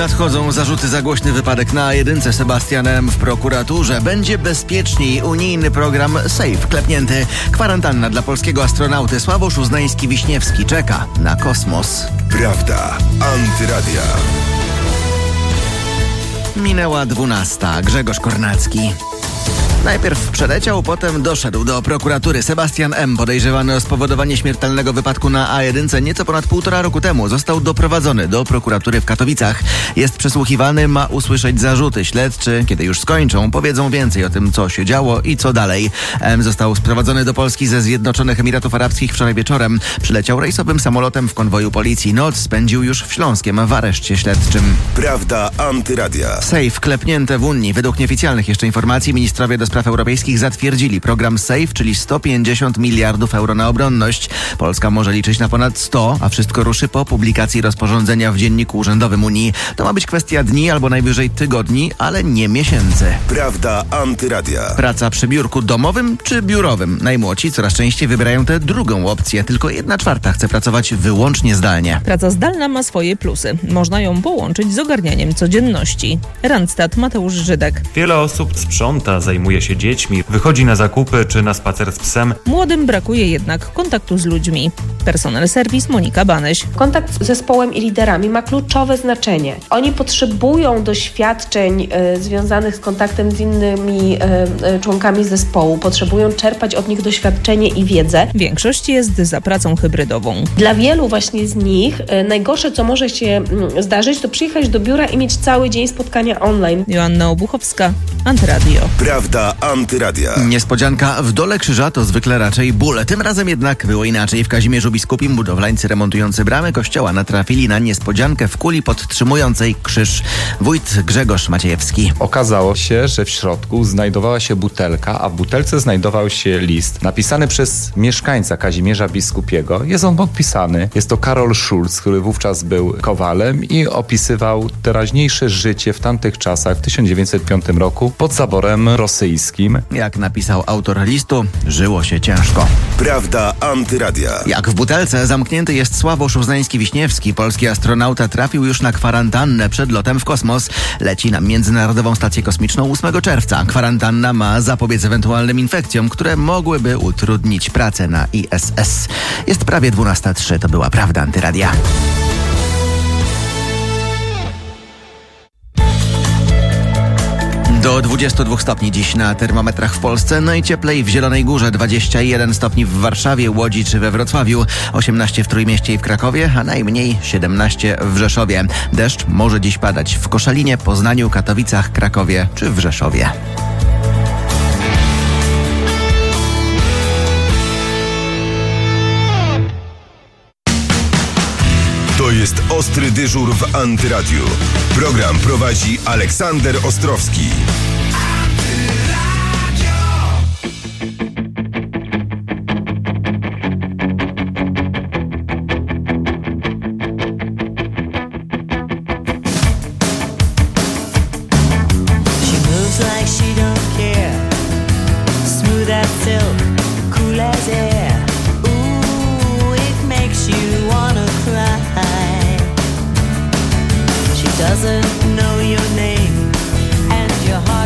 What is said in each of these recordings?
Nadchodzą zarzuty za głośny wypadek na A1. Sebastian M. w prokuraturze. Będzie bezpieczniej. Unijny program SAFE klepnięty. Kwarantanna dla polskiego astronauty. Sławosz Uznański-Wiśniewski czeka na kosmos. Prawda. Antyradia. Minęła 12. Grzegorz Kornacki. Najpierw przeleciał, potem doszedł do prokuratury. Sebastian M., podejrzewany o spowodowanie śmiertelnego wypadku na A1 nieco ponad 1,5 roku temu, został doprowadzony do prokuratury w Katowicach. Jest przesłuchiwany, ma usłyszeć zarzuty. Śledczy, kiedy już skończą, powiedzą więcej o tym, co się działo i co dalej. M. został sprowadzony do Polski ze Zjednoczonych Emiratów Arabskich wczoraj wieczorem. Przyleciał rejsowym samolotem w konwoju policji. Noc spędził już w Śląskiem w areszcie śledczym. Prawda. Antyradia. SAFE klepnięte w Unii. Według nieoficjalnych jeszcze informacji ministrowie do spraw europejskich zatwierdzili program SAFE, czyli 150 miliardów euro na obronność. Polska może liczyć na ponad 100, a wszystko ruszy po publikacji rozporządzenia w Dzienniku Urzędowym Unii. To ma być kwestia dni albo najwyżej tygodni, ale nie miesięcy. Prawda. Antyradia. Praca przy biurku domowym czy biurowym? Najmłodsi coraz częściej wybierają tę drugą opcję. Tylko 1/4 chce pracować wyłącznie zdalnie. Praca zdalna ma swoje plusy. Można ją połączyć z ogarnianiem codzienności. Randstad, Mateusz Żydek. Wiele osób sprząta, zajmuje się dziećmi, wychodzi na zakupy czy na spacer z psem. Młodym brakuje jednak kontaktu z ludźmi. Personel serwis, Monika Banyś. Kontakt z zespołem i liderami ma kluczowe znaczenie. Oni potrzebują doświadczeń związanych z kontaktem z innymi członkami zespołu. Potrzebują czerpać od nich doświadczenie i wiedzę. Większość jest za pracą hybrydową. Dla wielu właśnie z nich najgorsze, co może się zdarzyć, to przyjechać do biura i mieć cały dzień spotkania online. Joanna Obuchowska, Antyradio. Prawda. Antyradia. Niespodzianka w Dole Krzyża to zwykle raczej ból. Tym razem jednak było inaczej. W Kazimierzu Biskupim budowlańcy remontujący bramy kościoła natrafili na niespodziankę w kuli podtrzymującej krzyż. Wójt Grzegorz Maciejewski. Okazało się, że w środku znajdowała się butelka, a w butelce znajdował się list napisany przez mieszkańca Kazimierza Biskupiego. Jest on podpisany. Jest to Karol Schulz, który wówczas był kowalem i opisywał teraźniejsze życie w tamtych czasach, w 1905 roku, pod zaborem rosyjskim. Jak napisał autor listu, żyło się ciężko. Prawda. Antyradia. Jak w butelce zamknięty jest Sławosz Uznański-Wiśniewski. Polski astronauta trafił już na kwarantannę przed lotem w kosmos. Leci na Międzynarodową Stację Kosmiczną 8 czerwca. Kwarantanna ma zapobiec ewentualnym infekcjom, które mogłyby utrudnić pracę na ISS. Jest prawie 12:03. To była Prawda. Antyradia. Do 22 stopni dziś na termometrach w Polsce. Najcieplej w Zielonej Górze, 21 stopni w Warszawie, Łodzi czy we Wrocławiu, 18 w Trójmieście i w Krakowie, a najmniej 17 w Rzeszowie. Deszcz może dziś padać w Koszalinie, Poznaniu, Katowicach, Krakowie czy w Rzeszowie. To jest Ostry Dyżur w Antyradiu. Program prowadzi Aleksander Ostrowski. She moves like she don't care. Smooth as silk, cool as air. Ooh, it makes you wanna cry. She doesn't know your name, and your heart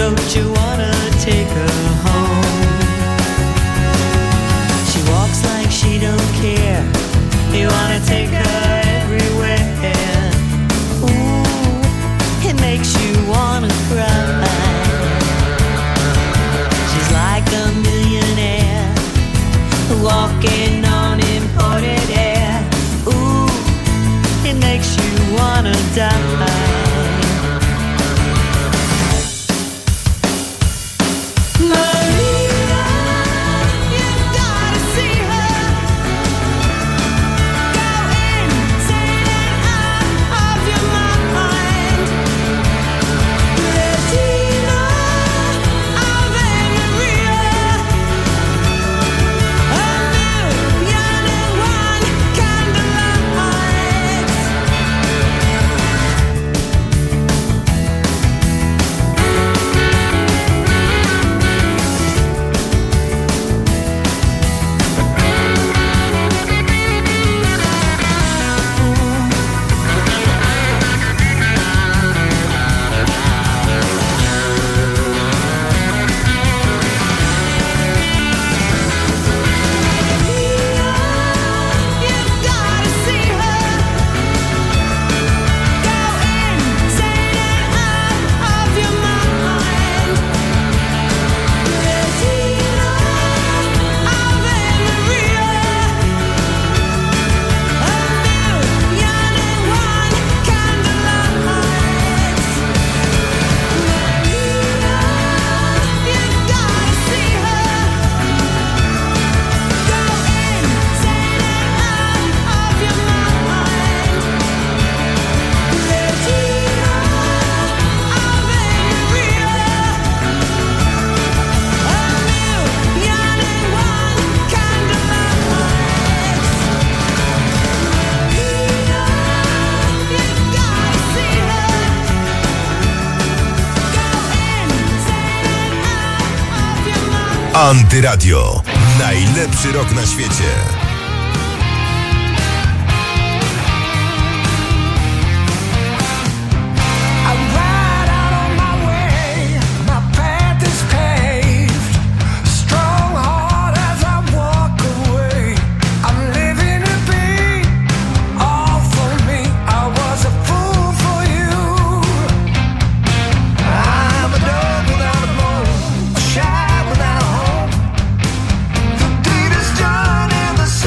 Don't you wanna take her home? She walks like she don't care. You wanna take her everywhere. Ooh, it makes you wanna cry. She's like a millionaire walking on imported air. Ooh, it makes you wanna die. Antyradio. Najlepszy rok na świecie. Journey the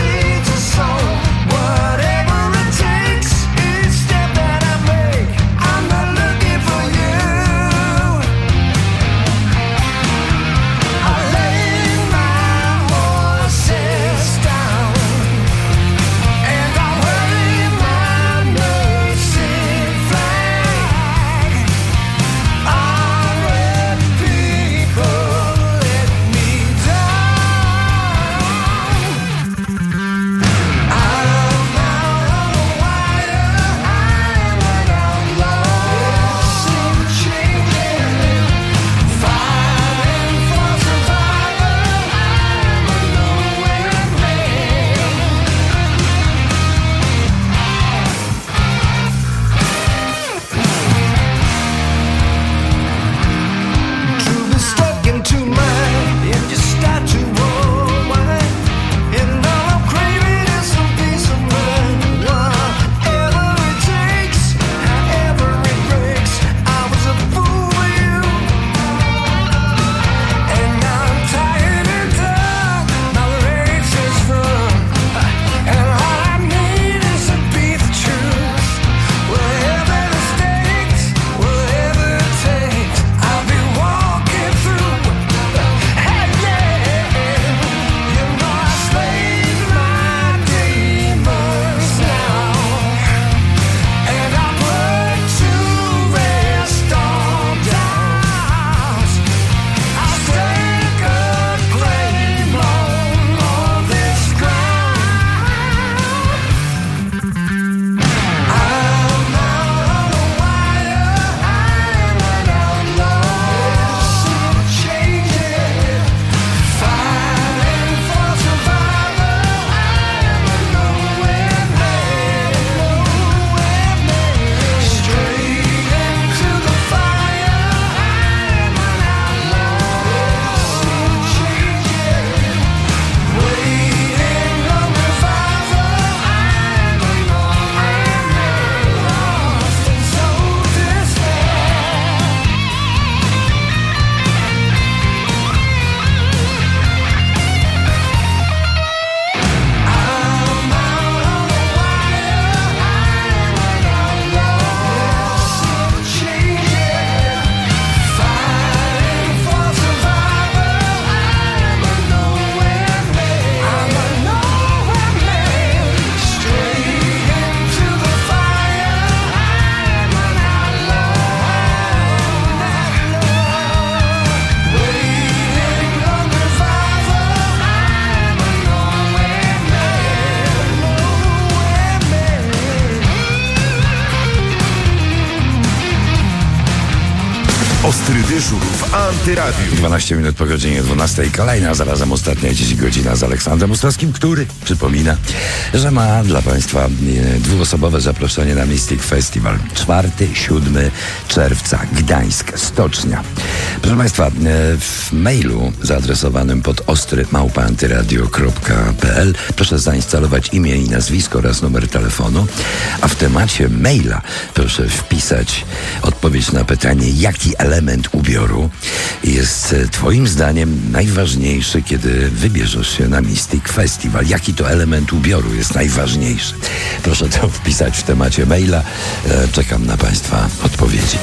Ostry dyżur w Antyradiu. 12 minut po godzinie 12. Kolejna, zarazem ostatnia dziś godzina z Aleksandrem Ostrowskim, który przypomina, że ma dla Państwa dwuosobowe zaproszenie na Mystic Festival. 4-7 czerwca, Gdańsk, Stocznia. Proszę Państwa, w mailu zaadresowanym pod ostry@antyradio.pl proszę zainstalować imię i nazwisko oraz numer telefonu, a w temacie maila proszę wpisać odpowiedź na pytanie, jaki element ubioru jest Twoim zdaniem najważniejszy, kiedy wybierzesz się na Mystic Festival. Jaki to element ubioru jest najważniejszy? Proszę to wpisać w temacie maila. Czekam na Państwa odpowiedzi.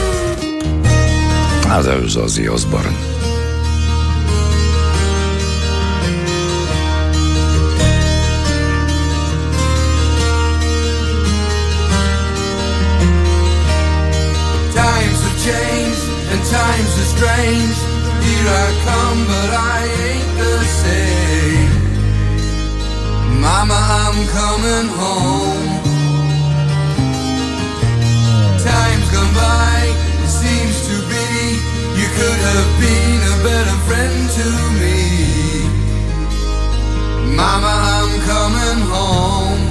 A to już Ozzy Osbourne. Times are strange. Here I come, but I ain't the same. Mama, I'm coming home. Time's gone by, it seems to be. You could have been a better friend to me. Mama, I'm coming home.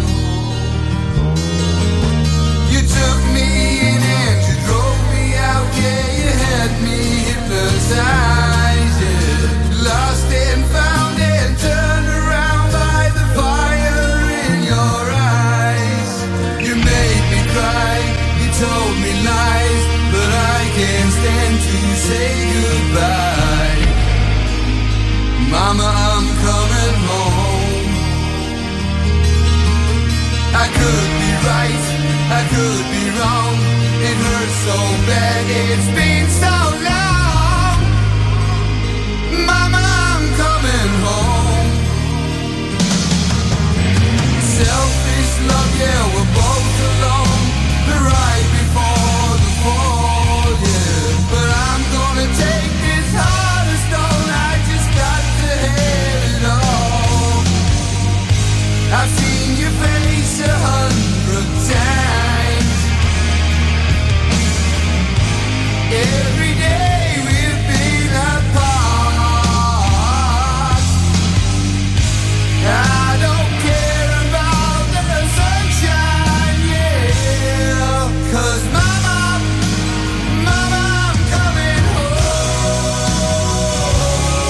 You took me in and you drove me out, yeah. Had me hypnotized, yeah. Lost and found and turned around by the fire in your eyes. You made me cry, you told me lies, but I can't stand to say goodbye. Mama, I'm coming home. I could be right, I could be wrong. It hurts so bad, it's been so long. Mama, I'm coming home. Selfish love, yeah, we're both alone. Right before the fall, yeah. But I'm gonna take this heart of stone. I just got to have it all. I've seen your face 100 times. Every day we've been apart. I don't care about the sunshine, yeah. 'Cause mama, mama, I'm coming home.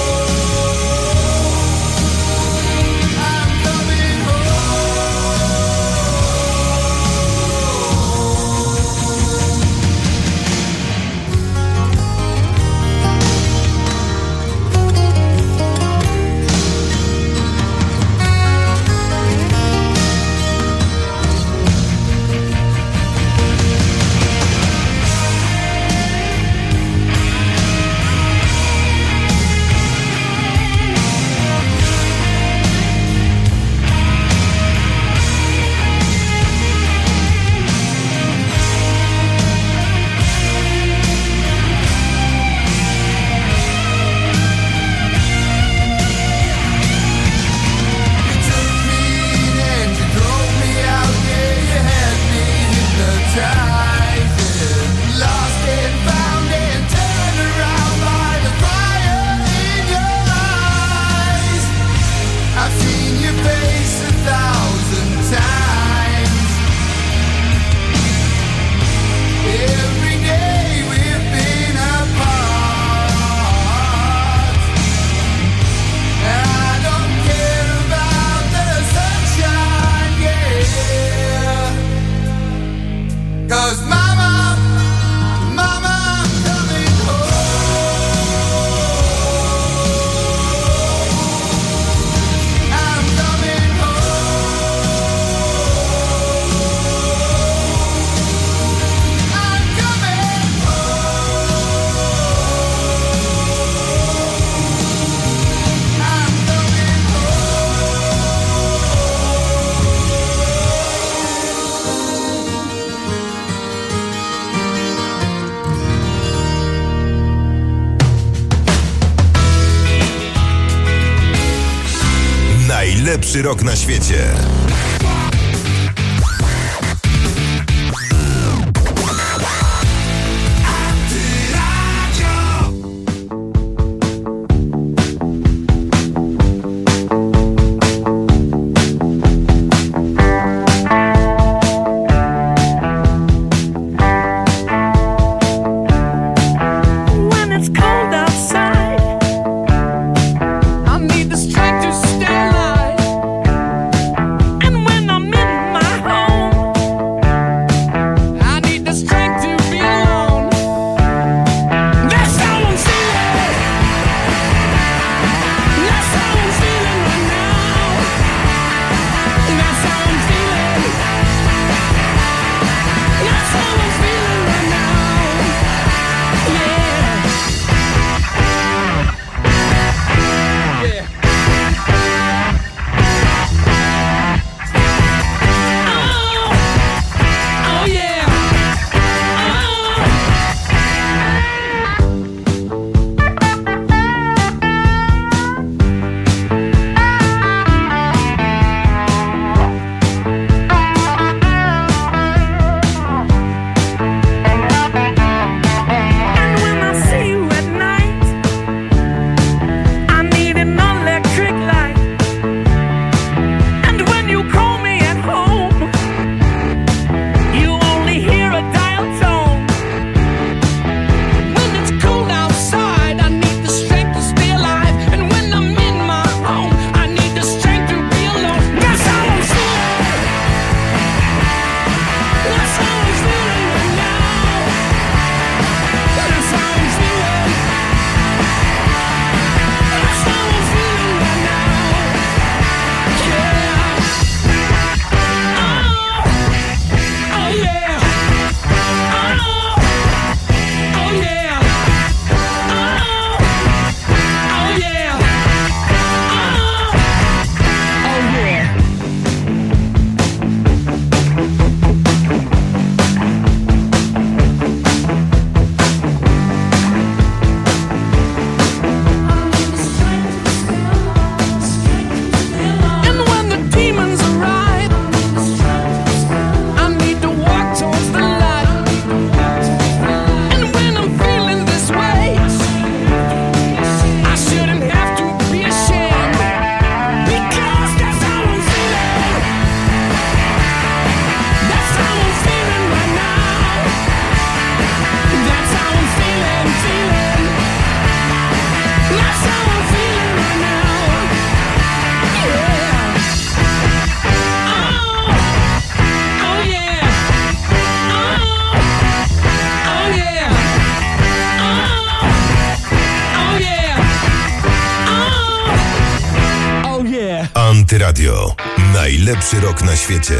I'm coming Najlepszy rok na świecie. Antyradio. Najlepszy rok na świecie.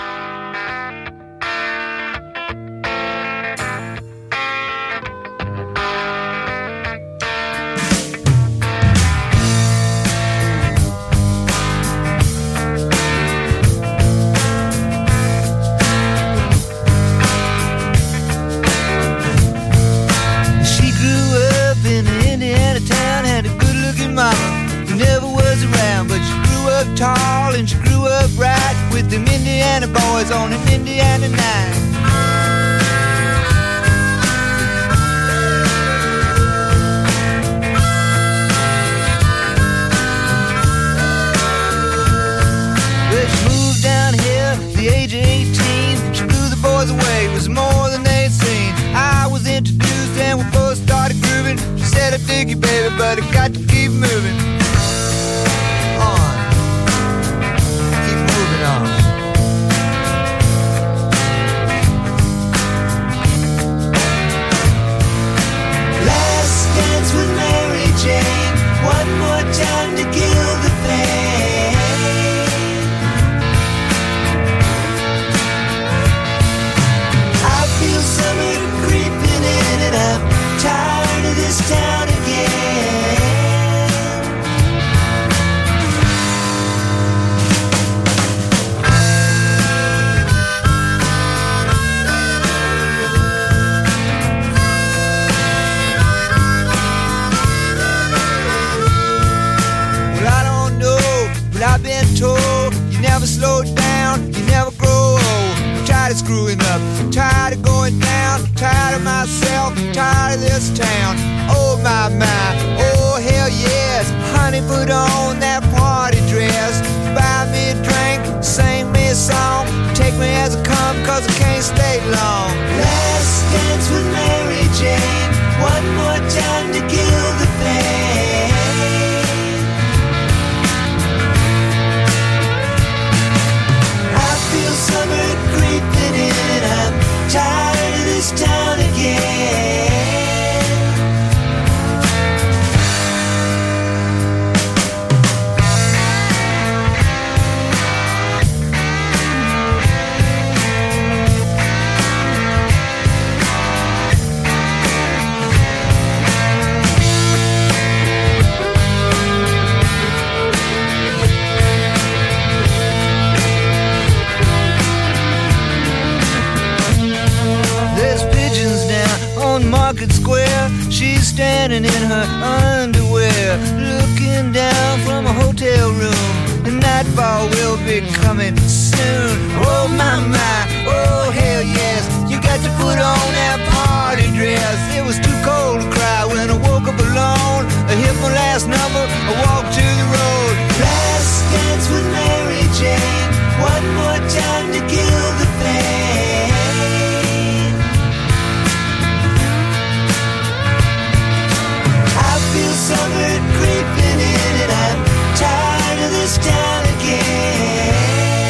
Tall and she grew up right with them Indiana boys on an Indiana night. Well, she moved down here at the age of 18. She blew the boys away, it was more than they'd seen. I was introduced and we both started grooving. She said, I dig you, baby, but I got to keep moving. One more time to kill the pain. I feel summer creeping in and I'm tired of this town again. I've been told you never slow down, you never grow old. I'm tired of screwing up, I'm tired of going down, I'm tired of myself, I'm tired of this town. Oh my, oh hell yes. Honey, put on that party dress, buy me a drink, sing me a song, take me as I come cause I can't stay long. Last dance with Mary Jane, one more time to kill the pain. Summer creeping in, I'm tired of this town again. Market Square, she's standing in her underwear, looking down from a hotel room. The nightfall will be coming soon. Oh my, oh hell yes. You got to put on that party dress. It was too cold to cry when I woke up alone. I hit my last number, I walked to the road. Last dance with Mary Jane, one more time to kill the pain. Summer creeping in and I'm tired of this town again.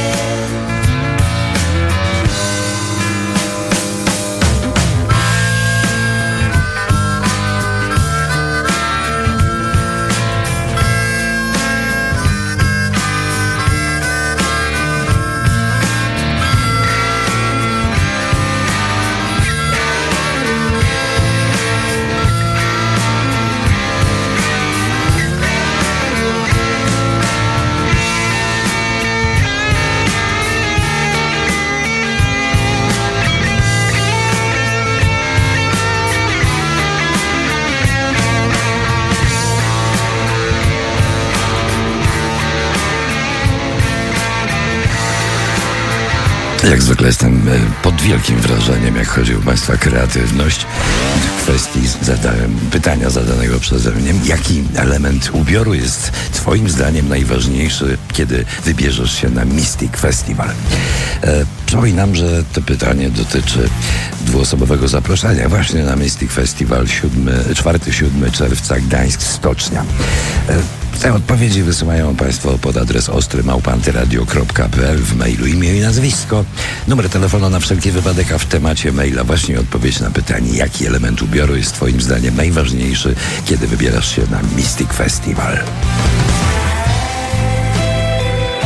Jak zwykle jestem pod wielkim wrażeniem, jak chodzi o Państwa kreatywność. W kwestii pytania zadanego przeze mnie, jaki element ubioru jest Twoim zdaniem najważniejszy, kiedy wybierzesz się na Mystic Festival? Przypominam, że to pytanie dotyczy dwuosobowego zaproszenia właśnie na Mystic Festival 4-7 czerwca, Gdańsk, Stocznia. Te odpowiedzi wysyłają Państwo pod adres ostry@antyradio.pl, w mailu imię i nazwisko, numer telefonu na wszelki wypadek, a w temacie maila właśnie odpowiedź na pytanie, jaki element ubioru jest Twoim zdaniem najważniejszy, kiedy wybierasz się na Mystic Festival.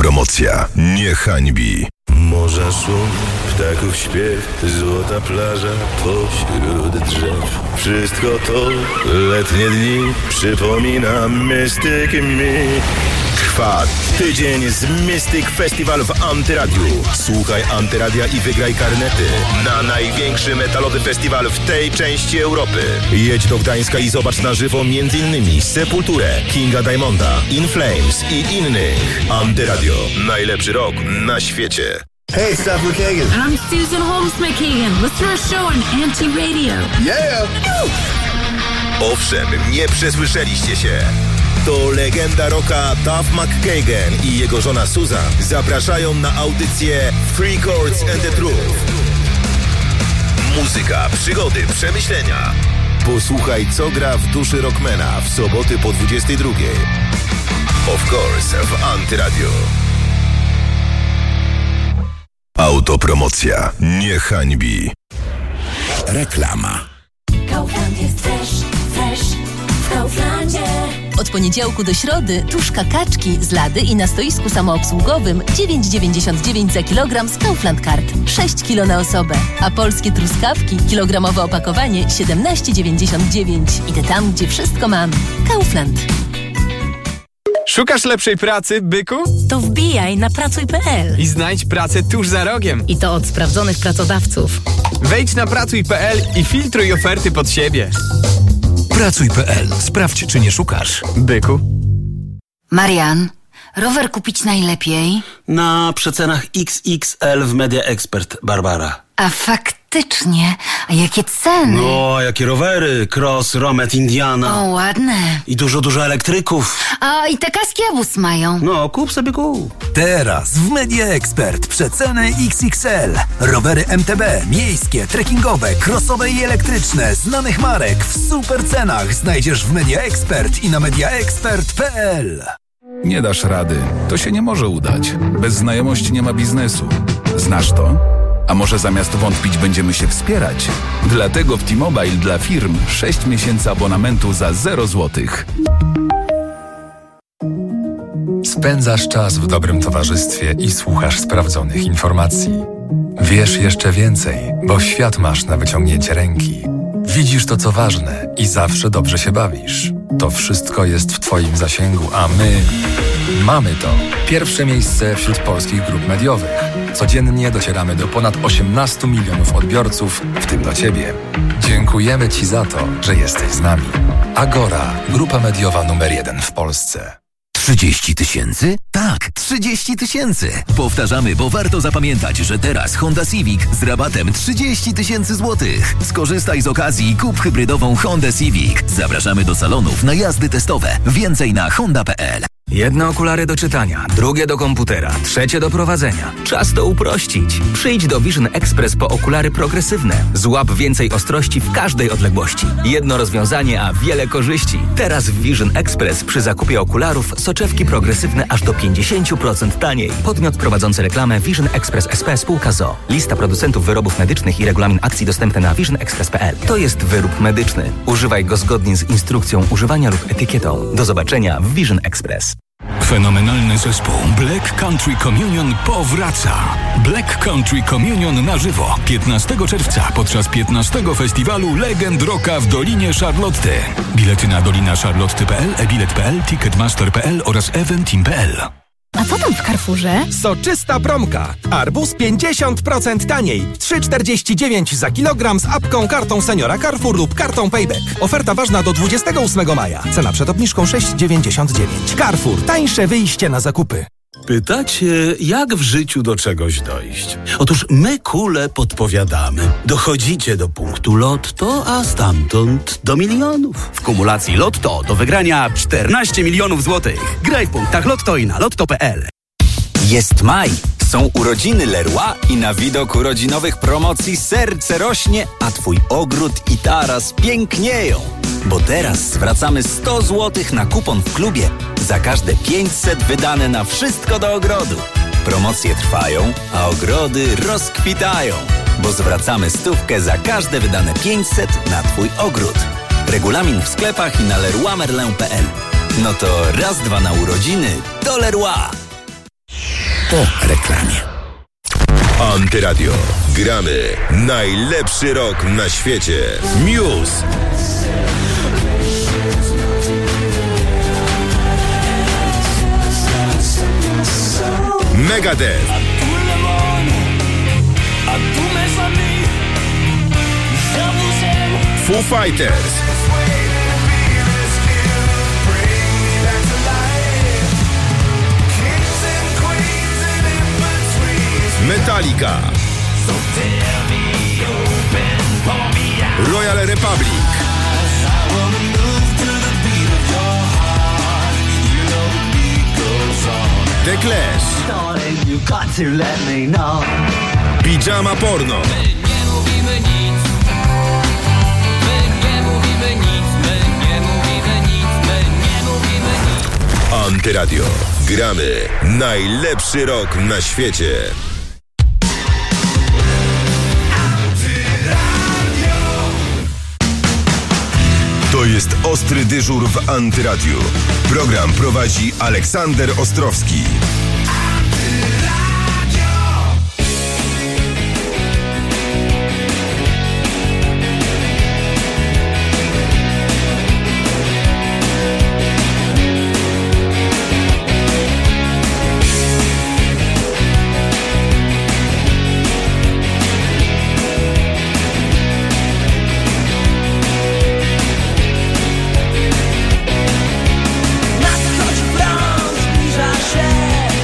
Autopromocja nie hańbi. Morza szum, ptaków śpiew, złota plaża pośród drzew. Wszystko to letnie dni przypomina Mystic Me. Trwa tydzień z Mystic Festival w Antyradiu. Słuchaj Antyradia i wygraj karnety na największy metalowy festiwal w tej części Europy. Jedź do Gdańska i zobacz na żywo m.in. Sepulturę, Kinga Diamonda, In Flames i innych. Antyradio. Najlepszy rok na świecie. Hey, it's Duff McKagan. And I'm Susan Holmes McKagan. Let's do a show on Anti-Radio. Yeah! Owszem, nie przesłyszeliście się. To legenda rocka Duff McKagan i jego żona Susan zapraszają na audycję Three Chords and the Truth. Muzyka, przygody, przemyślenia. Posłuchaj, co gra w duszy rockmana w soboty po 22:00. Of course, w Antyradio. Autopromocja nie hańbi. Reklama. Kaufland jest fresh w Kauflandzie. Od poniedziałku do środy tuszka kaczki z lady i na stoisku samoobsługowym 9,99 za kilogram z Kaufland Card. 6 kilo na osobę. A polskie truskawki, kilogramowe opakowanie 17,99. Idę tam, gdzie wszystko mam. Kaufland. Szukasz lepszej pracy, byku? To wbijaj na pracuj.pl i znajdź pracę tuż za rogiem. I to od sprawdzonych pracodawców. Wejdź na pracuj.pl i filtruj oferty pod siebie. Pracuj.pl. Sprawdź, czy nie szukasz. Byku. Marian, rower kupić najlepiej? Na przecenach XXL w Media Expert, Barbara. A faktycznie, a jakie ceny? No, jakie rowery, Cross, Romet, Indiana. O, ładne. I dużo elektryków. A i te kaski Abus mają. No, kup sobie kup. Teraz w Media Expert przeceny XXL. Rowery MTB, miejskie, trekkingowe, crossowe i elektryczne, znanych marek w super cenach znajdziesz w Media Expert i na mediaexpert.pl. Nie dasz rady. To się nie może udać. Bez znajomości nie ma biznesu. Znasz to? A może zamiast wątpić będziemy się wspierać? Dlatego w T-Mobile dla firm 6 miesięcy abonamentu za 0 złotych. Spędzasz czas w dobrym towarzystwie i słuchasz sprawdzonych informacji. Wiesz jeszcze więcej, bo świat masz na wyciągnięcie ręki. Widzisz to, co ważne i zawsze dobrze się bawisz. To wszystko jest w Twoim zasięgu, a my mamy to. Pierwsze miejsce wśród polskich grup mediowych. Codziennie docieramy do ponad 18 milionów odbiorców, w tym do Ciebie. Dziękujemy Ci za to, że jesteś z nami. Agora, grupa mediowa numer 1 w Polsce. 30 000? Tak, 30 000. Powtarzamy, bo warto zapamiętać, że teraz Honda Civic z rabatem 30 000 złotych. Skorzystaj z okazji i kup hybrydową Honda Civic. Zapraszamy do salonów na jazdy testowe. Więcej na honda.pl. Jedne okulary do czytania, drugie do komputera, trzecie do prowadzenia. Czas to uprościć. Przyjdź do Vision Express po okulary progresywne. Złap więcej ostrości w każdej odległości. Jedno rozwiązanie, a wiele korzyści. Teraz w Vision Express przy zakupie okularów soczewki progresywne aż do 50% taniej. Podmiot prowadzący reklamę Vision Express SP spółka ZOO. Lista producentów wyrobów medycznych i regulamin akcji dostępny na visionexpress.pl. To jest wyrób medyczny. Używaj go zgodnie z instrukcją używania lub etykietą. Do zobaczenia w Vision Express. Fenomenalny zespół Black Country Communion powraca. Black Country Communion na żywo 15 czerwca podczas 15. festiwalu Legend Rocka w Dolinie Charlotte. Bilety na dolinacharlotte.pl, ebilet.pl, ticketmaster.pl oraz eventim.pl. A co tam w Carrefourze? Soczysta promka. Arbuz 50% taniej. 3,49 za kilogram z apką, kartą seniora Carrefour lub kartą Payback. Oferta ważna do 28 maja. Cena przed obniżką 6,99. Carrefour. Tańsze wyjście na zakupy. Pytacie, jak w życiu do czegoś dojść? Otóż my kule podpowiadamy. Dochodzicie do punktu Lotto, a stamtąd do milionów. W kumulacji Lotto do wygrania 14 milionów złotych. Graj w punktach Lotto i na lotto.pl. Jest maj, są urodziny Leroy i na widok urodzinowych promocji serce rośnie, a Twój ogród i taras pięknieją. Bo teraz zwracamy 100 złotych na kupon w klubie za każde 500 wydane na wszystko do ogrodu. Promocje trwają, a ogrody rozkwitają, bo zwracamy 100 za każde wydane 500 na Twój ogród. Regulamin w sklepach i na leroymerlin.pl. No to raz, dwa na urodziny do Leroy. po reklamie. Antyradio. Gramy najlepszy rok na świecie. Muse. Megadeth. Foo Fighters. Metallica. Royal Republic. The Clash. Pijama Porno. Antyradio. Gramy najlepszy rok na świecie. To jest Ostry Dyżur w Antyradiu. Program prowadzi Aleksander Ostrowski. Nadchodzi prąd, zbliża się.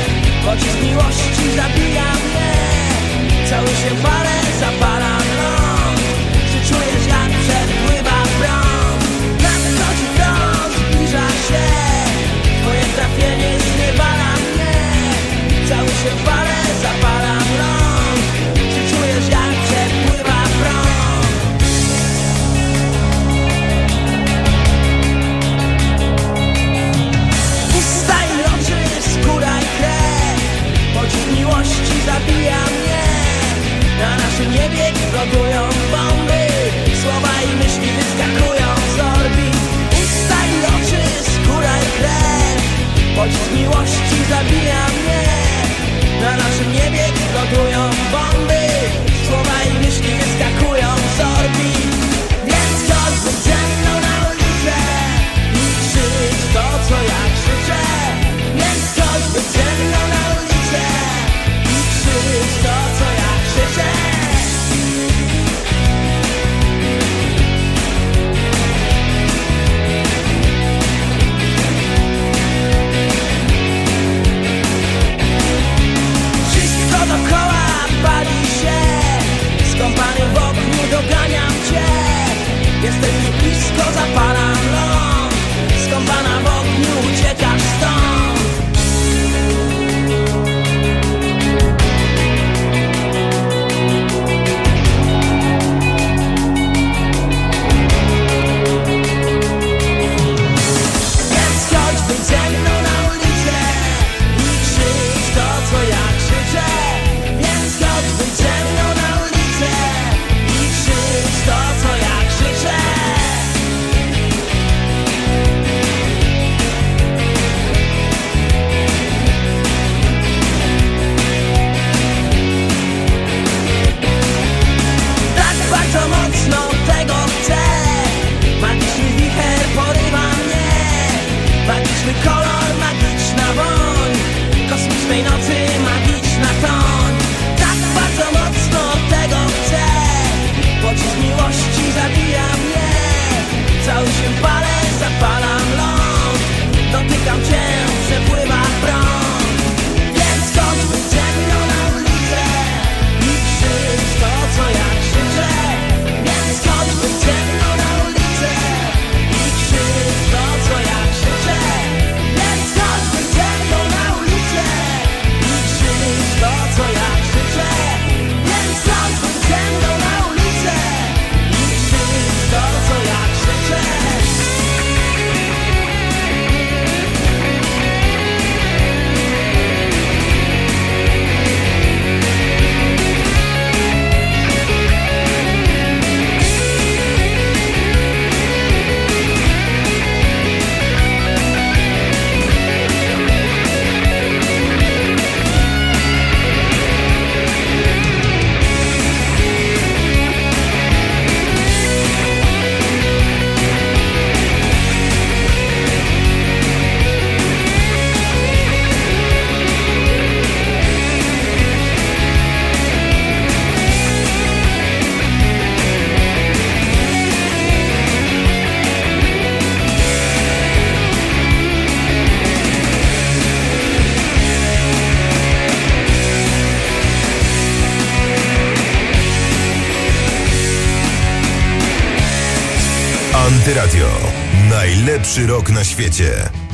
Antyradio. Najlepszy rok na świecie.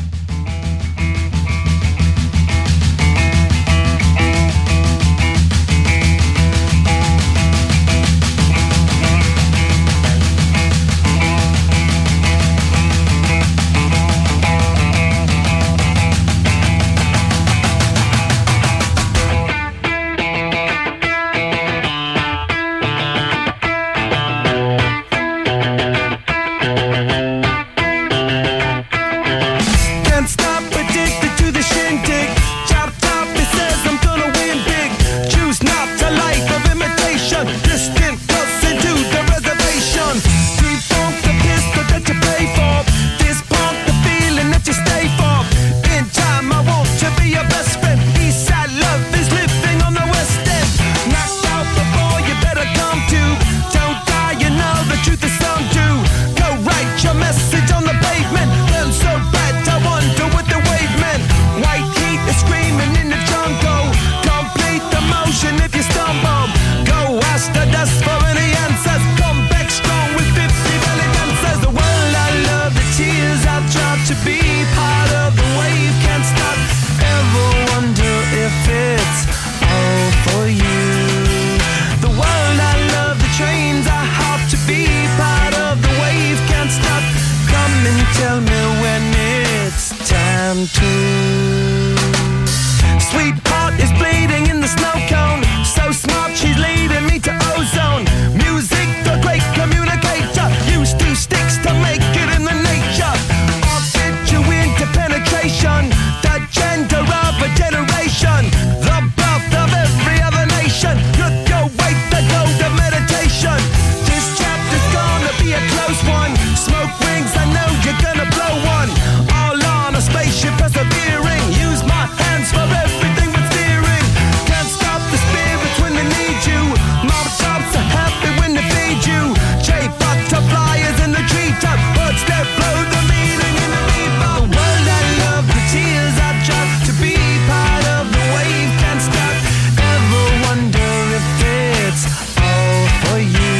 Sweetheart is bleeding in the snow cone. So smart, she's leading me to ozone. Music, the great communicator. Used two sticks to make it in the nature. I'll fit you into penetration. The gender of a generation. The birth of every other nation. Look your way to go to meditation. This chapter's gonna be a close one. Smoke rings, I know you're gonna blow one. All on a spaceship persevering. Use my hands for everything but steering. Can't stop the spirits when they need you. Mob tops are happy when they feed you. J butterflies in the treetop. Birds that blow the meaning in the meatball. The world I love, the tears I drop. To be part of the wave can't stop. Ever wonder if it's all for you?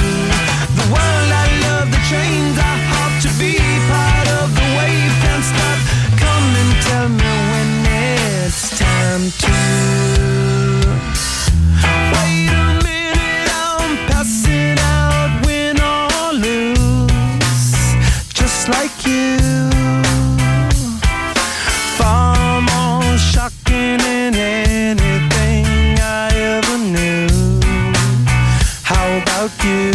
The world I love, the trains I hop. To be part of the wave can't stop. Come and tell me when it's time to. Wait a minute, I'm passing out, win or lose, just like you. Far more shocking than anything I ever knew. How about you?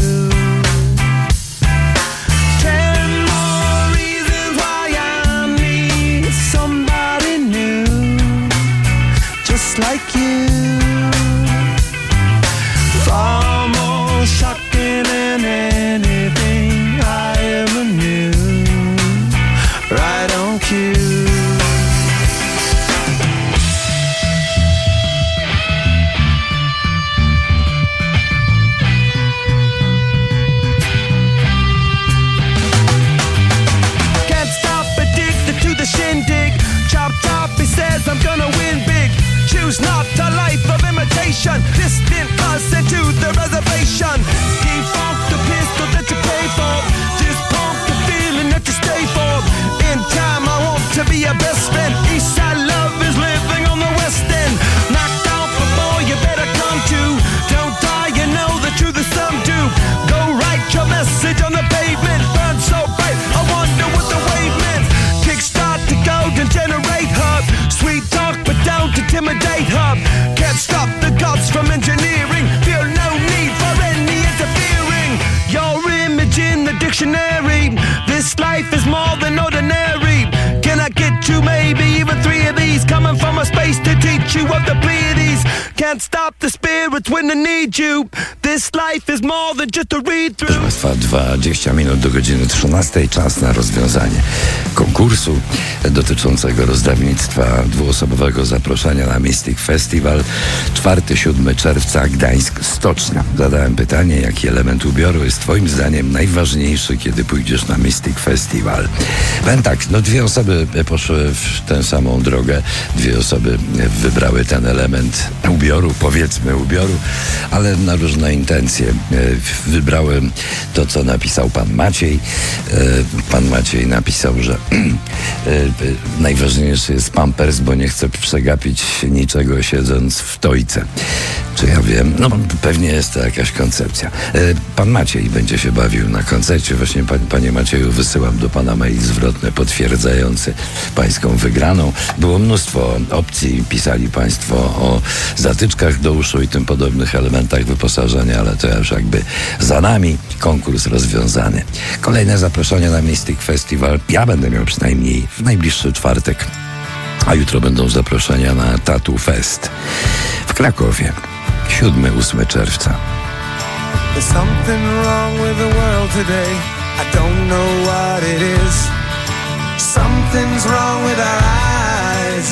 10 more reasons why I need somebody new, just like you. Far more shocking than anything I ever knew. Right on cue. Can't stop, addicted to the shindig. Chop top, he says I'm gonna win big. Choose not a life of imitation. Distant us into the reservation. Defunct the pistol that you pay for. Just pump the feeling that you stay for. In time I want to be your best friend. Eastside love is living on the west end. Knocked out before you better come to. Don't die, you know the truth is some do. Go write your message on the pavement. Burn so bright, I wonder what the wave meant. Kickstart the golden generate hub. Sweet talk but don't intimidate hub. Can't stop the gods from engineering. Feel no need for any interfering. Your image in the dictionary. This life is more than ordinary. Can I get you maybe even 3 of these? Coming from a space to teach you of the Pleiades. Can't stop the spirits when they need you. This life is more than just a read through. Proszę Państwa, 20 minut do godziny 13. Czas na rozwiązanie konkursu dotyczącego rozdawnictwa dwuosobowego zaproszenia na Mystic Festival 4-7 czerwca, Gdańsk, Stocznia. Zadałem pytanie, jaki element ubioru jest Twoim zdaniem najważniejszy, kiedy pójdziesz na Mystic Festival. Powiem tak, 2 osoby poszły w tę samą drogę, 2 osoby wybrały ten element ubioru. powiedzmy ubioru, ale na różne intencje. Wybrałem to, co napisał pan Maciej. Pan Maciej napisał, że najważniejszy jest pampers, bo nie chce przegapić niczego siedząc w tojce. Czy ja wiem? No pewnie jest to jakaś koncepcja. Pan Maciej będzie się bawił na koncercie. Właśnie panie Macieju, wysyłam do pana mail zwrotny potwierdzający pańską wygraną. Było mnóstwo opcji. Pisali państwo o zatyczkach do uszu i tym podobnych elementach wyposażenia, ale to już jakby za nami. Konkurs rozwiązany. Kolejne zaproszenia na Mystic Festival. Ja będę miał przynajmniej w najbliższy czwartek. A jutro będą zaproszenia na Tattoo Fest w Krakowie. 7-8 czerwca. There's something wrong with the world today. I don't know what it is. Something's wrong with our eyes.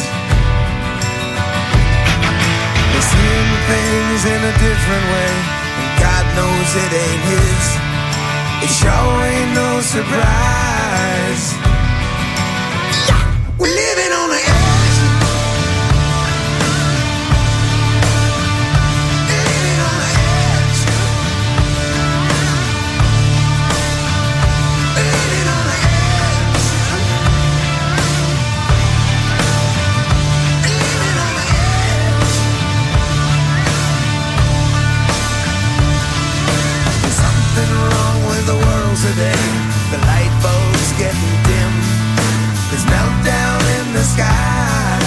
We're seeing things in a different way, and God knows it ain't His. It sure ain't no surprise. We're living on the edge. Today, the light bulb's getting dim. There's meltdown in the sky.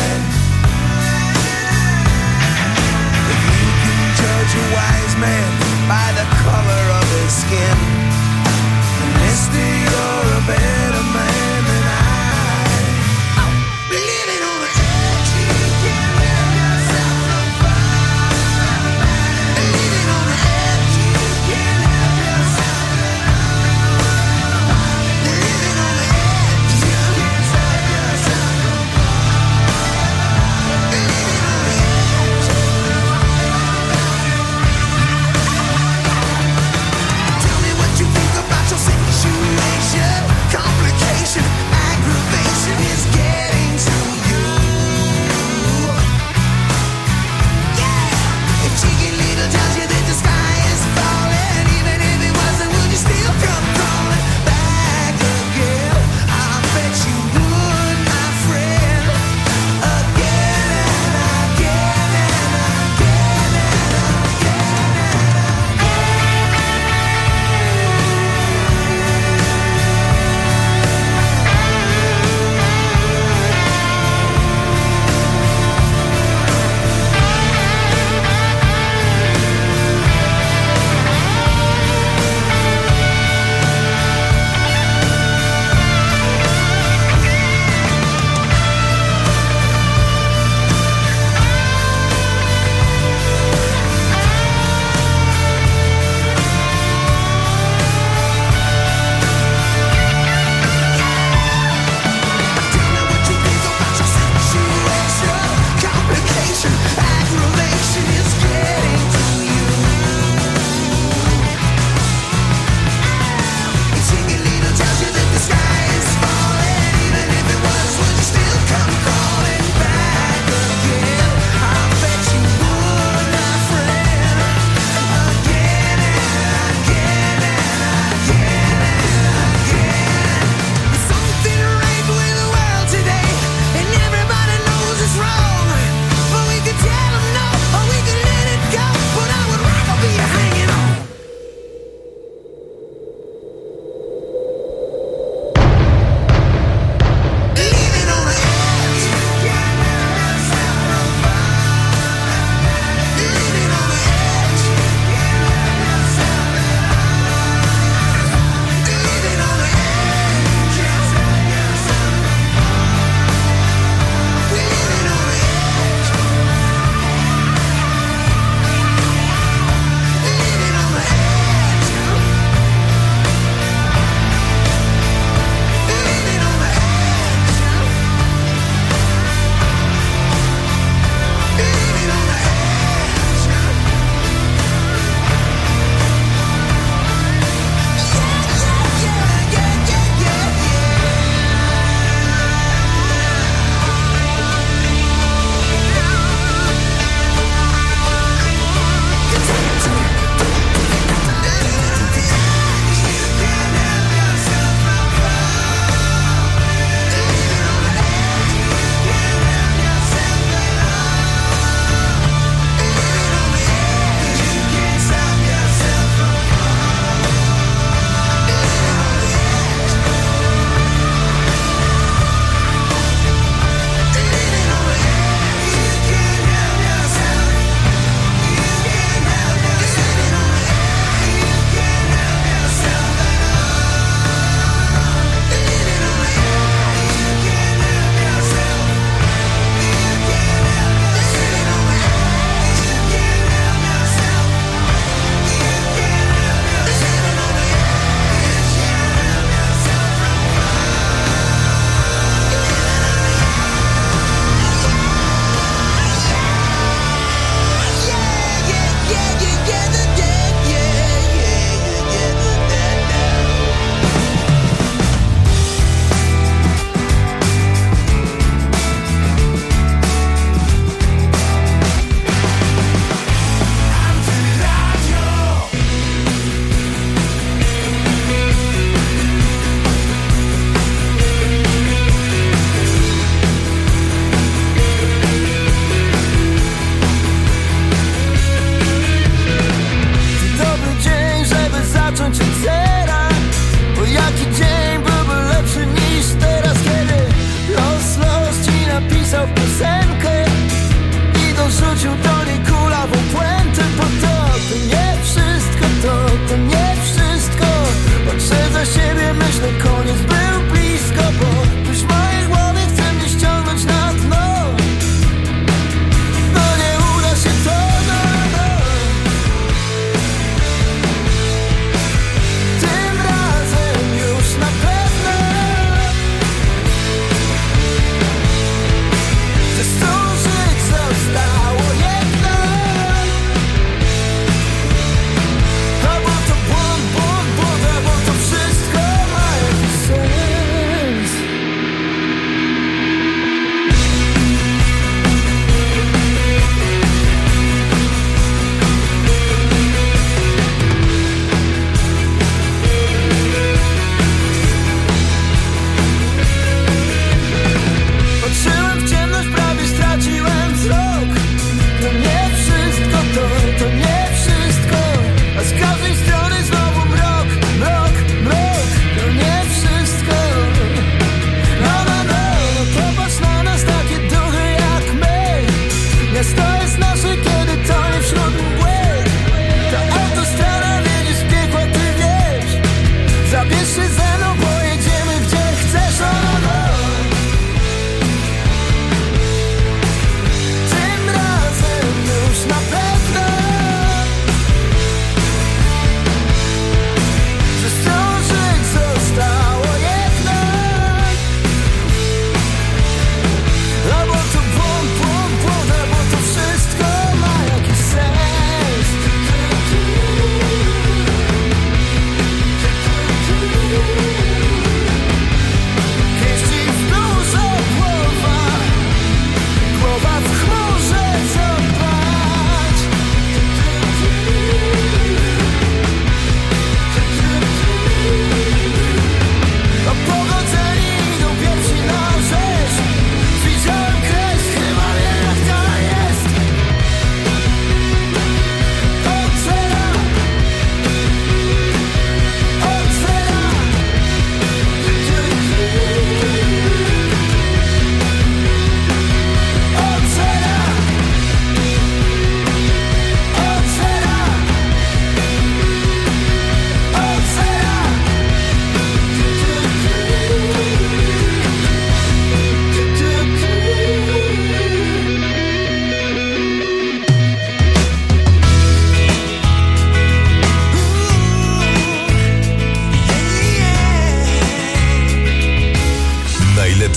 If you can judge a wise man by the color of his skin, then mister, you're a better man than I. Living on the edge, you can't live yourself on fire. Living on the edge, you can't live yourself.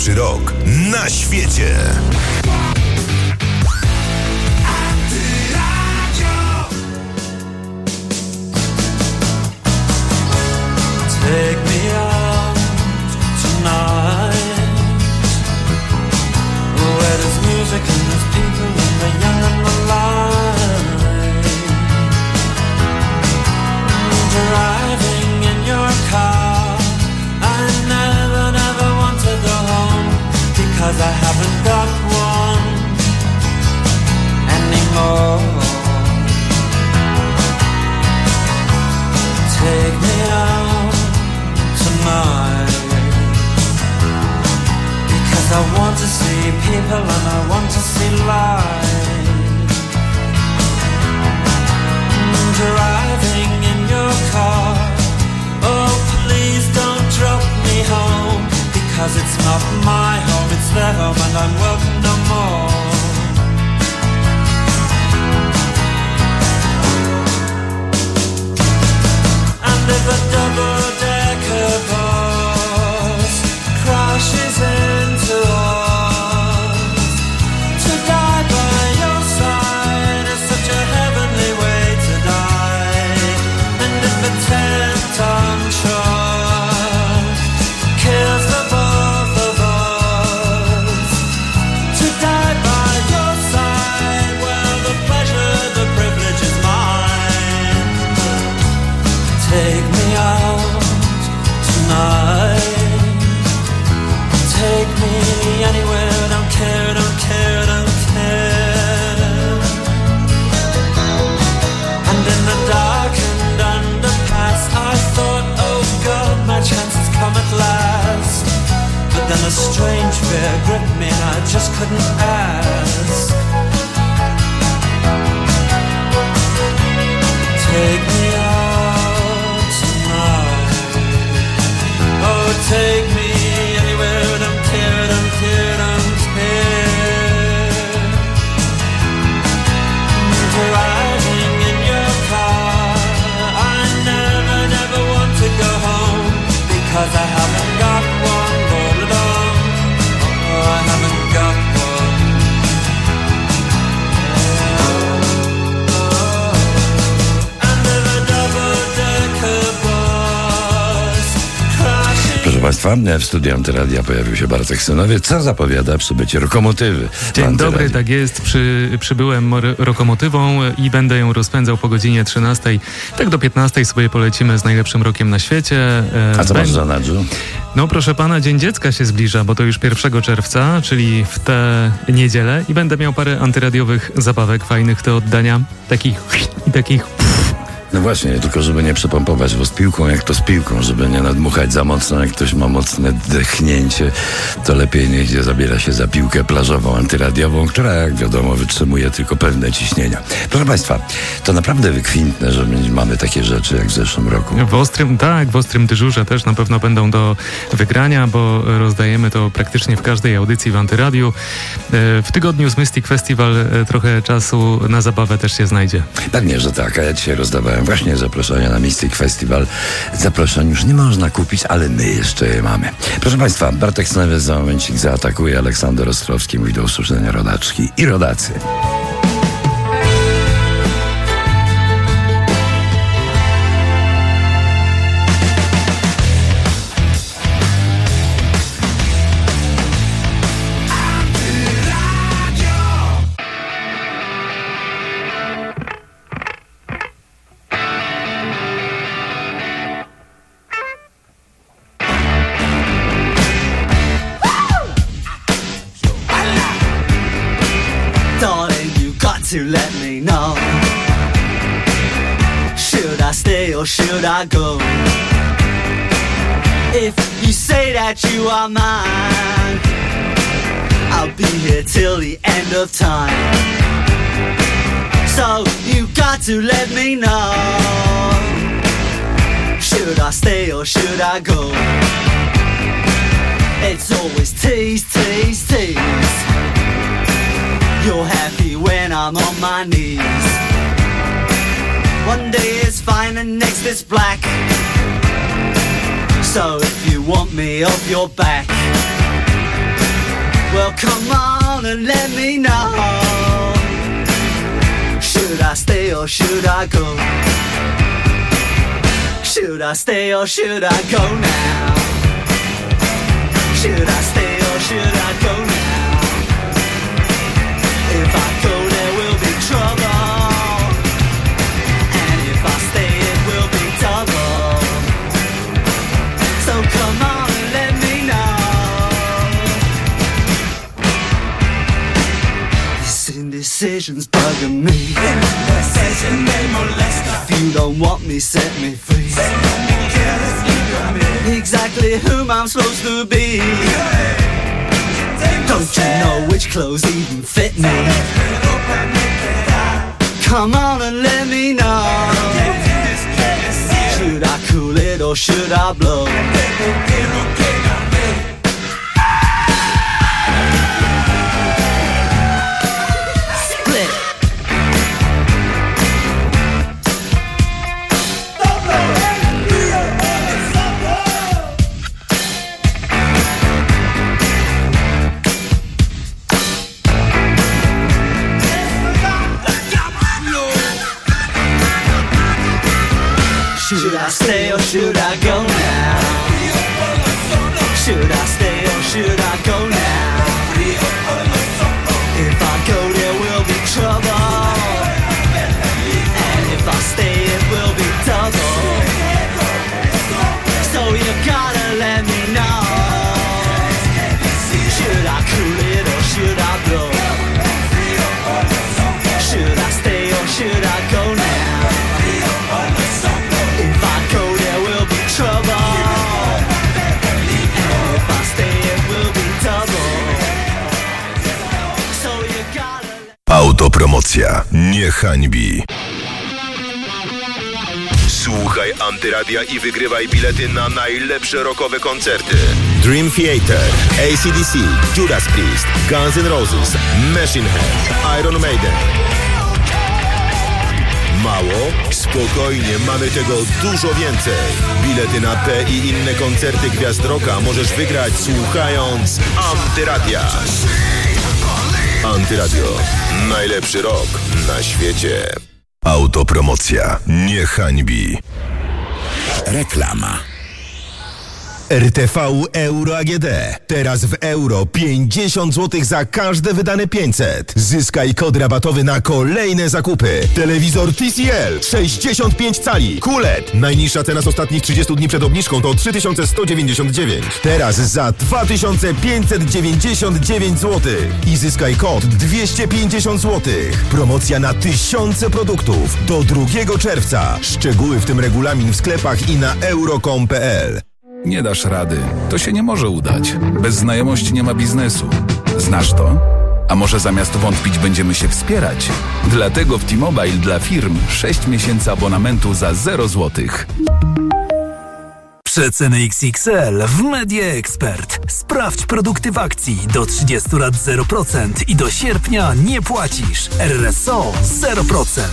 najlepszy rok na świecie. Take me out tonight, where there's music and there's people and the young and the light. Driving in your car, I never want to go home, because I haven't got one anymore. Take me out tonight, because I want to see people and I want to see light. Driving in your car, oh please don't drop me home, because it's not my home, it's their home and I'm welcome no more. And if a double-decker bus crashes into us, to die by your side is such a heavenly way to die. And if a 10-ton truck kills the both of us, to die by your side, well, the pleasure, the privilege is mine. Take me out tonight, take me anywhere, don't care, don't care, don't care. And in the darkened underpass, I thought, oh God, my chance has come at last. But then a strange fear gripped me and I just couldn't ask. Take me out tonight, oh take me anywhere, don't care, don't care, don't care. Driving in your car, I never want to go home, because I haven't got one, oh I haven't got one. And if a double-decker bus crashes. Proszę Państwa, w studiu Antyradia pojawił się Bartek Synowiec, co zapowiada przybycie Rokomotywy. Dzień dobry, tak jest. Przybyłem Rokomotywą i będę ją rozpędzał po godzinie 13. Tak do 15 sobie polecimy z najlepszym rokiem na świecie. A co masz za nadrzu? No proszę pana, Dzień Dziecka się zbliża, bo to już 1 czerwca, czyli w tę niedzielę, i będę miał parę antyradiowych zabawek fajnych do oddania, takich No właśnie, tylko żeby nie przepompować was piłką, jak to z piłką, żeby nie nadmuchać za mocno, jak ktoś ma mocne dechnięcie, to lepiej niech zabiera się za piłkę plażową, antyradiową, która, jak wiadomo, wytrzymuje tylko pewne ciśnienia. Proszę Państwa, to naprawdę wykwintne, że mamy takie rzeczy jak w zeszłym roku. W ostrym dyżurze też na pewno będą do wygrania, bo rozdajemy to praktycznie w każdej audycji w Antyradiu. W tygodniu z Mystic Festival trochę czasu na zabawę też się znajdzie. Pewnie, że tak, a ja dzisiaj rozdawałem właśnie zaproszenia na Mystic Festival. Zaproszeń już nie można kupić, ale my jeszcze je mamy. Proszę Państwa, Bartek Synowiec za momencik zaatakuje, Aleksander Ostrowski mówi do usłyszenia, rodaczki i rodacy. To let me know, should I stay or should I go? If you say that you are mine, I'll be here till the end of time. So you got to let me know, should I stay or should I go? It's always tease, tease, tease. You're happy when I'm on my knees. One day it's fine and next it's black. So if you want me off your back, Well, come on and let me know. Should I stay or should I go? Should I stay or should I go now? Should I stay or should I go now? If I go there will be trouble, and if I stay it will be double. So come on and let me know. This indecision's bugging me. Indecision may molest us. If you don't want me, set me free. Exactly whom I'm supposed to be. Don't you know which clothes even fit me? Come on and let me know. Should I cool it or should I blow? Should I stay or should I go now? Should I stay or should I go now? If I go there will be trouble, and if I stay it will be double. So you gotta let me know. Should I cool it or should I blow? Should I stay or should I go now? Autopromocja nie hańbi. Słuchaj Antyradia i wygrywaj bilety na najlepsze rockowe koncerty. Dream Theater, AC/DC, Judas Priest, Guns N' Roses, Machine Head, Iron Maiden. Mało? Spokojnie, mamy tego dużo więcej. Bilety na te i inne koncerty gwiazd rocka możesz wygrać słuchając Antyradia. Antyradio. Najlepszy rock na świecie. Autopromocja nie hańbi. Reklama. RTV Euro AGD. Teraz w euro 50 zł za każde wydane 500. Zyskaj kod rabatowy na kolejne zakupy. Telewizor TCL 65 cali. QLED. Najniższa cena z ostatnich 30 dni przed obniżką to 3199. Teraz za 2599 zł. I zyskaj kod 250 zł. Promocja na tysiące produktów. Do 2 czerwca. Szczegóły w tym regulamin w sklepach i na euro.com.pl. Nie dasz rady. To się nie może udać. Bez znajomości nie ma biznesu. Znasz to? A może zamiast wątpić będziemy się wspierać? Dlatego w T-Mobile dla firm 6 miesięcy abonamentu za 0 zł. Przeceny XXL w Media Expert. Sprawdź produkty w akcji. Do 30 lat 0% i do sierpnia nie płacisz. RSO 0%.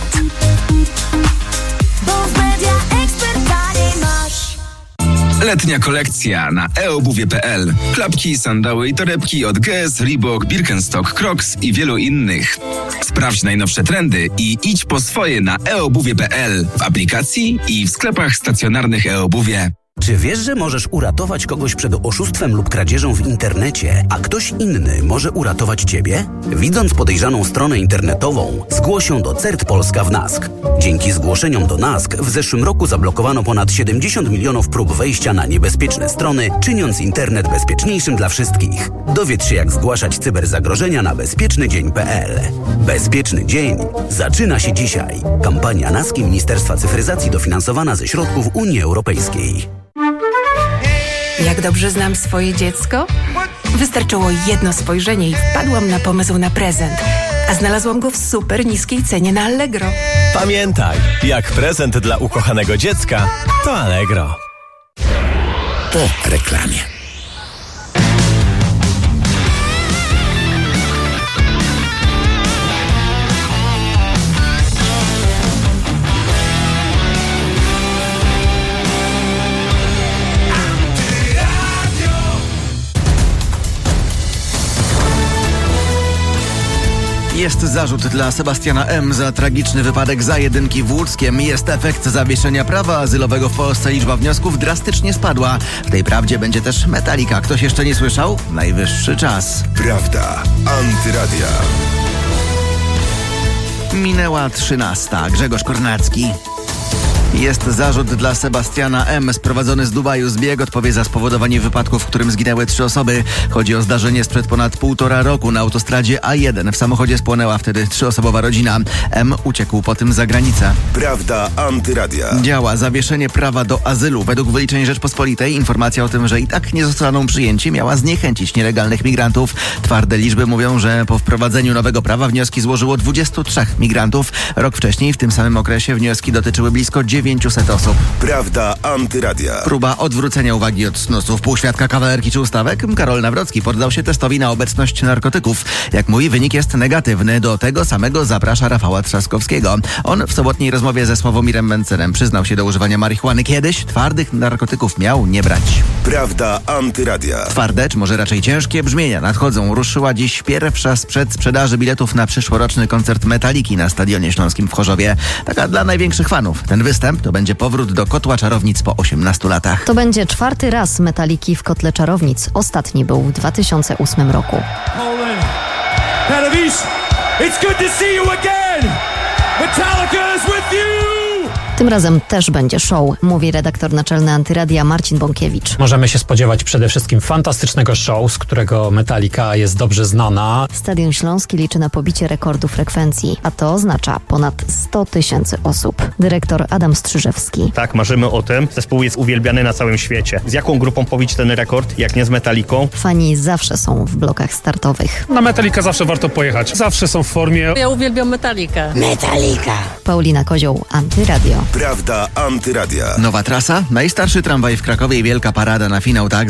Bo w Media Expert taniej masz. Letnia kolekcja na eobuwie.pl. Klapki, sandały i torebki od Guess, Reebok, Birkenstock, Crocs i wielu innych. Sprawdź najnowsze trendy i idź po swoje na eobuwie.pl w aplikacji i w sklepach stacjonarnych eobuwie. Czy wiesz, że możesz uratować kogoś przed oszustwem lub kradzieżą w internecie, a ktoś inny może uratować ciebie? Widząc podejrzaną stronę internetową, zgłoś ją do CERT Polska w NASK. Dzięki zgłoszeniom do NASK w zeszłym roku zablokowano ponad 70 milionów prób wejścia na niebezpieczne strony, czyniąc internet bezpieczniejszym dla wszystkich. Dowiedz się, jak zgłaszać cyberzagrożenia na bezpiecznydzień.pl. Bezpieczny dzień zaczyna się dzisiaj. Kampania NASK i Ministerstwa Cyfryzacji dofinansowana ze środków Unii Europejskiej. Jak dobrze znam swoje dziecko? Wystarczyło jedno spojrzenie i wpadłam na pomysł na prezent. A znalazłam go w super niskiej cenie na Allegro. Pamiętaj, jak prezent dla ukochanego dziecka, to Allegro. Po reklamie. Jest zarzut dla Sebastiana M. za tragiczny wypadek za-jedynki w Łódzkiem. Jest efekt zawieszenia prawa azylowego w Polsce. Liczba wniosków drastycznie spadła. W tej prawdzie będzie też Metallica. Ktoś jeszcze nie słyszał? Najwyższy czas. Prawda. Antyradia. Minęła 13. Grzegorz Kornacki. Jest zarzut dla Sebastiana M. Sprowadzony z Dubaju. Zbieg odpowie za spowodowanie wypadku, w którym zginęły 3 osoby. Chodzi o zdarzenie sprzed ponad 1,5 roku na autostradzie A1. W samochodzie spłonęła wtedy 3-osobowa rodzina. M. uciekł po tym za granicę. Prawda Antyradia. Działa zawieszenie prawa do azylu. Według wyliczeń Rzeczpospolitej informacja o tym, że i tak nie zostaną przyjęci, miała zniechęcić nielegalnych migrantów. Twarde liczby mówią, że po wprowadzeniu nowego prawa wnioski złożyło 23 migrantów. Rok wcześniej w tym samym okresie wnioski dotyczyły blisko 900 osób. Prawda Antyradia. Próba odwrócenia uwagi od snusów półświadka kawalerki czy ustawek. Karol Nawrocki poddał się testowi na obecność narkotyków. Jak mówi, wynik jest negatywny. Do tego samego zaprasza Rafała Trzaskowskiego. On w sobotniej rozmowie ze Sławomirem Mencerem przyznał się do używania marihuany. Kiedyś twardych narkotyków miał nie brać. Prawda Antyradia. Twarde, czy może raczej ciężkie brzmienia nadchodzą. Ruszyła dziś pierwsza z przedsprzedaży biletów na przyszłoroczny koncert Metalliki na Stadionie Śląskim w Chorzowie. Taka dla największych fanów. Ten występ to będzie powrót do Kotła Czarownic po 18 latach. To będzie 4. raz Metalliki w Kotle Czarownic. Ostatni był w 2008 roku. Poland, Pelevis, it's good to see you again. Metallica is with you. Tym razem też będzie show, mówi redaktor naczelny Antyradia Marcin Bąkiewicz. Możemy się spodziewać przede wszystkim fantastycznego show, z którego Metallica jest dobrze znana. Stadion Śląski liczy na pobicie rekordu frekwencji, a to oznacza ponad 100 000 osób. Dyrektor Adam Strzyżewski. Tak, marzymy o tym. Zespół jest uwielbiany na całym świecie. Z jaką grupą pobić ten rekord, jak nie z Metallicą? Fani zawsze są w blokach startowych. Na Metallica zawsze warto pojechać. Zawsze są w formie. Ja uwielbiam Metallica. Metallica. Paulina Kozioł, Antyradio. Prawda Antyradia. Nowa trasa, najstarszy tramwaj w Krakowie i wielka parada na finał, tak?